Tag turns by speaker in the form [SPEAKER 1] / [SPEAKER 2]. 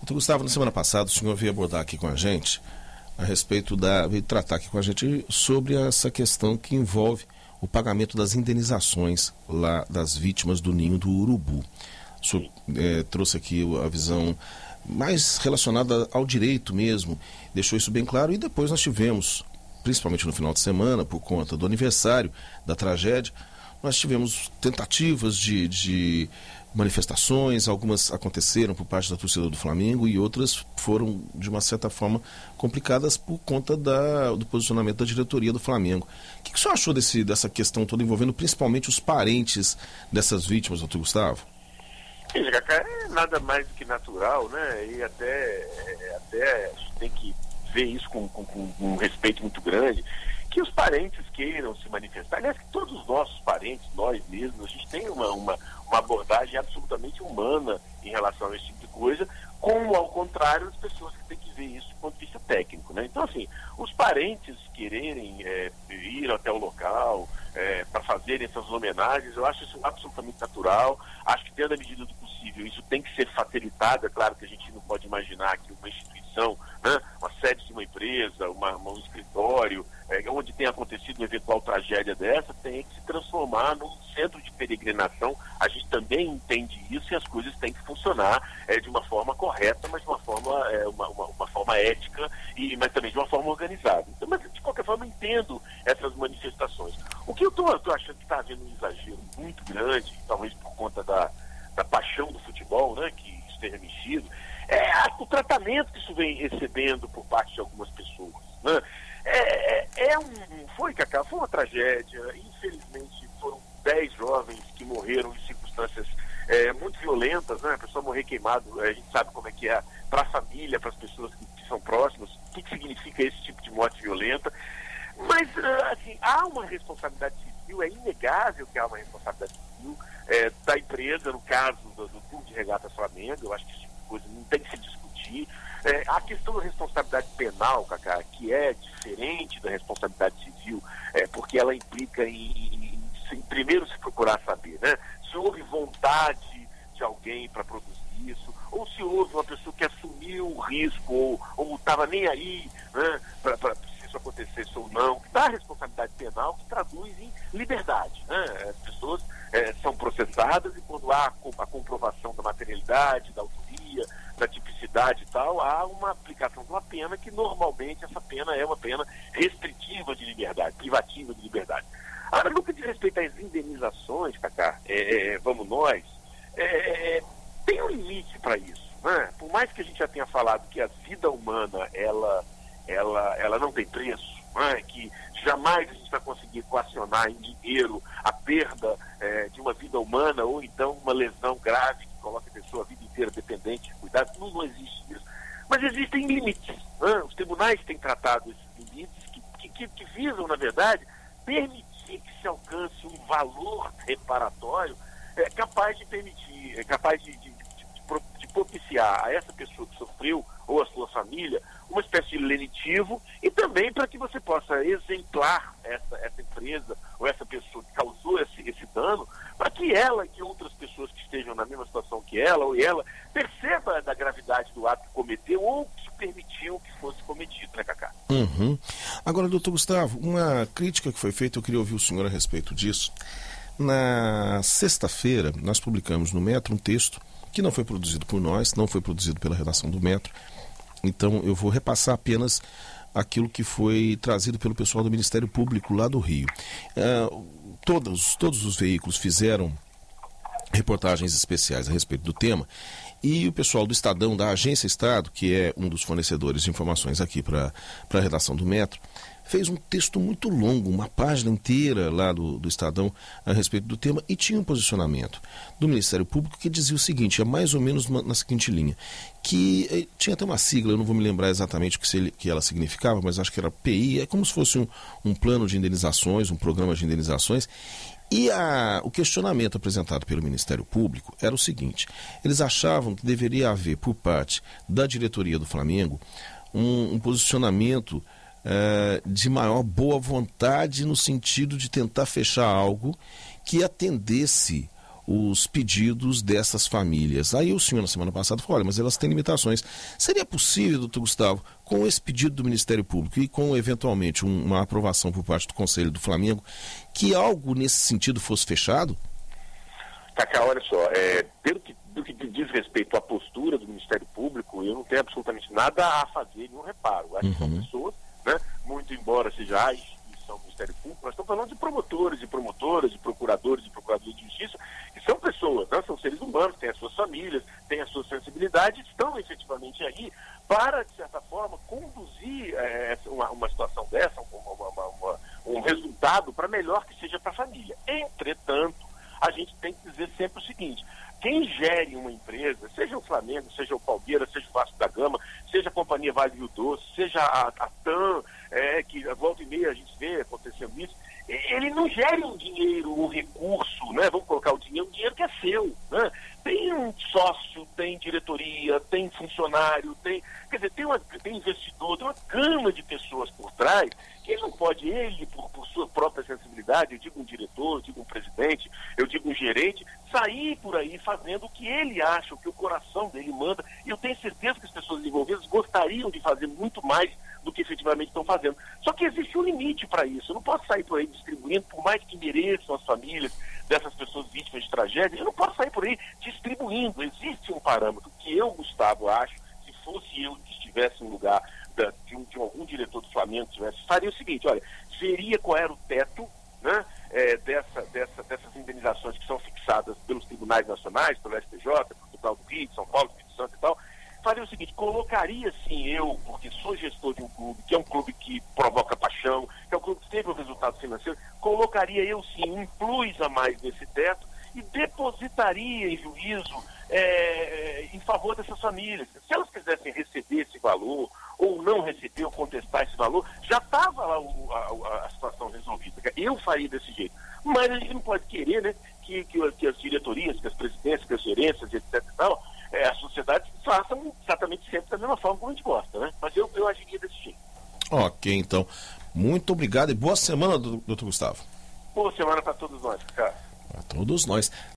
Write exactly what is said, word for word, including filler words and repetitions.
[SPEAKER 1] Então, Gustavo, na semana passada o senhor veio abordar aqui com a gente a respeito da... veio tratar aqui com a gente sobre essa questão que envolve o pagamento das indenizações lá das vítimas do ninho do urubu. O senhor é, trouxe aqui a visão mais relacionada ao direito mesmo, deixou isso bem claro, e depois nós tivemos, principalmente no final de semana, por conta do aniversário da tragédia, nós tivemos tentativas de, de manifestações, algumas aconteceram por parte da torcida do Flamengo e outras foram, de uma certa forma, complicadas por conta da, do posicionamento da diretoria do Flamengo. O que, que o senhor achou desse, dessa questão toda envolvendo principalmente os parentes dessas vítimas, doutor Gustavo?
[SPEAKER 2] Sim, Cacá, é nada mais do que natural, né? E até, é, até a gente tem que ver isso com, com, com um respeito muito grande, que os parentes queiram se manifestar. Aliás, que todos os nossos parentes, nós mesmos, a gente tem uma, uma, uma abordagem absolutamente humana em relação a esse tipo de coisa, como, ao contrário, as pessoas que têm que ver isso do ponto de vista técnico, né? Então, assim, os parentes quererem é, ir até o local é, para fazerem essas homenagens, eu acho isso absolutamente natural. Acho que, dentro da medida do possível, isso tem que ser facilitado. É claro que a gente não pode imaginar que uma instituição, né, uma sede de uma empresa, uma, uma, um escritório, é, onde tenha acontecido uma eventual tragédia dessa, tem que se transformar num centro de peregrinação. A gente também entende isso e as coisas têm que funcionar é, de uma forma correta, mas de uma forma, é, uma, uma, uma forma ética, e, mas também de uma forma organizada. Então, mas, de qualquer forma, eu entendo essas manifestações. O que eu estou achando que está havendo um exagero muito grande, talvez por conta da, da paixão do futebol, né, que esteja mexido, é o tratamento que isso vem recebendo por parte de algumas pessoas, né? É, é, é um, foi, Cacá, foi uma tragédia. Infelizmente foram dez jovens que morreram em circunstâncias é, muito violentas, né? A pessoa morrer queimado, a gente sabe como é que é para a família, para as pessoas que, que são próximas, o que, que significa esse tipo de morte violenta. Mas, assim, há uma responsabilidade civil, é inegável que há uma responsabilidade civil é, da empresa, no caso do, do Clube de Regatas Flamengo. Eu acho que esse tipo de coisa não tem que se discutir. É, a questão da responsabilidade penal, Cacá, que é diferente da responsabilidade civil, é, porque ela implica em, em, em primeiro se procurar saber, né, se houve vontade de alguém para produzir isso, ou se houve uma pessoa que assumiu o risco, ou estava nem aí, né, para se isso acontecesse ou não. Da responsabilidade penal, que traduz em liberdade, né? As pessoas é, são processadas e, quando há a comprovação da materialidade, da autoria, da tipicidade e tal, há uma aplicação de uma pena que, normalmente, essa pena é uma pena restritiva de liberdade, privativa de liberdade. Agora, no que diz respeito às indenizações, Cacá, é, é, vamos nós, é, tem um limite para isso, né? Por mais que a gente já tenha falado que a vida humana, ela, ela, ela não tem preço, né? Que jamais a gente vai conseguir equacionar em dinheiro a perda é, de uma vida humana, ou então uma lesão grave que coloca a pessoa a vida inteira dependente de cuidados. Não, não existe isso. Mas existem limites, né? Os tribunais têm tratado esses limites que, que, que visam, na verdade, permitir que se alcance um valor reparatório é, capaz de permitir, é capaz de, de, de, de propiciar a essa pessoa que sofreu, ou a sua família, uma espécie de lenitivo, e também para que você possa exemplar essa, essa empresa ou essa pessoa que causou esse, esse dano, para que ela e que outras pessoas que estejam na mesma situação que ela ou ela perceba da gravidade do ato que cometeu ou que permitiu que fosse cometido, né, Cacá?
[SPEAKER 1] Uhum. Agora, doutor Gustavo, uma crítica que foi feita, eu queria ouvir o senhor a respeito disso. Na sexta-feira, nós publicamos no Metro um texto que não foi produzido por nós, não foi produzido pela redação do Metro. Então eu vou repassar apenas aquilo que foi trazido pelo pessoal do Ministério Público lá do Rio. Uh, todos, todos os veículos fizeram reportagens especiais a respeito do tema, e o pessoal do Estadão, da Agência Estado, que é um dos fornecedores de informações aqui para a redação do Metro, fez um texto muito longo, uma página inteira lá do, do Estadão a respeito do tema, e tinha um posicionamento do Ministério Público que dizia o seguinte, é mais ou menos uma, na seguinte linha, que eh, tinha até uma sigla, eu não vou me lembrar exatamente o que, se, que ela significava, mas acho que era P I, é como se fosse um, um plano de indenizações, um programa de indenizações, e a, o questionamento apresentado pelo Ministério Público era o seguinte, eles achavam que deveria haver por parte da diretoria do Flamengo um, um posicionamento Uh, de maior boa vontade no sentido de tentar fechar algo que atendesse os pedidos dessas famílias. Aí o senhor, na semana passada, falou, olha, mas elas têm limitações. Seria possível, doutor Gustavo, com esse pedido do Ministério Público e com, eventualmente, um, uma aprovação por parte do Conselho do Flamengo, que algo nesse sentido fosse fechado?
[SPEAKER 2] Cacá, olha só, é, pelo que, do que diz respeito à postura do Ministério Público, eu não tenho absolutamente nada a fazer, nenhum reparo. Acho que são pessoas, né, muito embora seja a instituição do Ministério Público, nós estamos falando de promotores e promotoras, de procuradores e procuradores de justiça, que são pessoas, né, são seres humanos, têm as suas famílias, têm as suas sensibilidades, estão efetivamente aí para, de certa forma, conduzir é, uma, uma situação dessa, uma, uma, uma, um resultado para melhor que seja para a família. Entretanto, a gente tem que dizer sempre o seguinte: quem gere uma empresa, seja o Flamengo, seja o Palmeiras, seja o Vasco da Gama, seja a Companhia Vale do Rio Doce, seja a, a TAM, é, que volta e meia a gente vê acontecendo isso, ele não gere um dinheiro, um recurso, né? Vamos colocar o dinheiro, um dinheiro que é seu, né? Tem um sócio, tem diretoria, tem funcionário, tem, quer dizer, tem, uma, tem investidor, tem uma gama de pessoas por trás, que ele não pode, ele, por, por sua própria sensibilidade, eu digo um diretor, eu digo um presidente, eu digo um gerente, sair por aí fazendo o que ele acha, o que o coração dele manda, e eu tenho certeza que as pessoas envolvidas gostariam de fazer muito mais do que efetivamente estão fazendo. Só que existe um limite para isso. Eu não posso sair por aí distribuindo, por mais que mereçam as famílias dessas pessoas vítimas de tragédia, eu não posso sair por aí distribuindo. Existe um parâmetro que eu, Gustavo, acho, se fosse eu que estivesse no lugar da, de, um, de algum diretor do Flamengo, tivesse, faria o seguinte, olha, veria qual era o teto, né, é, dessa, dessa, dessas indenizações que são fixadas pelos tribunais nacionais, pelo S T J, pelo Tribunal do Rio, de São Paulo, Espírito Santo e tal, faria o seguinte, colocaria sim eu, porque sou gestor de um clube, que é um clube que provoca paixão, que é um clube que teve um resultado financeiro, colocaria eu sim um plus a mais nesse teto e depositaria em juízo é, em favor dessas famílias. Se elas quisessem receber esse valor, ou não receber, ou contestar esse valor, já estava lá o, a, a situação resolvida. Eu faria desse jeito. Mas a gente não pode querer, né, que, que, que as diretorias, que as presidências, que as gerências, etcétera e tal, é, a sociedade façam exatamente sempre da mesma forma como a gente gosta, né? Mas eu, eu agiria desse jeito.
[SPEAKER 1] Ok, então. Muito obrigado e boa semana, doutor Gustavo.
[SPEAKER 2] Boa semana para todos nós, cara.
[SPEAKER 1] Para todos nós.